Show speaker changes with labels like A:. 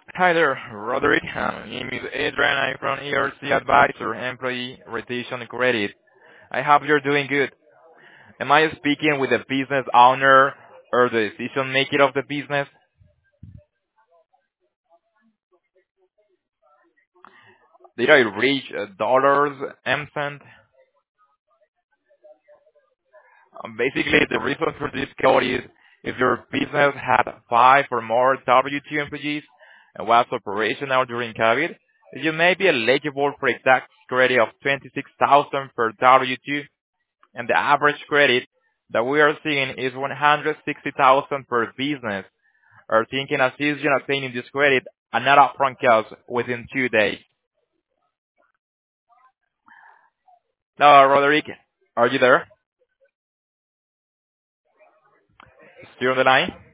A: Hi there, Roderick. My name is Adrian. I'm from ERC Advisor, Employee Retention Credit. I hope you're doing good. Am I speaking with the business owner or the decision maker of the business? Did I reach dollars M cent? Basically, the reason for this code is if your business had 5 or more W-2 employees and was operational during COVID, you may be eligible for a tax credit of 26,000 per W-2, and the average credit that we are seeing is 160,000 per business. Our thinking assists you in obtaining this credit and not upfront costs within 2 days. Now, Roderick, are you there? Still on the line?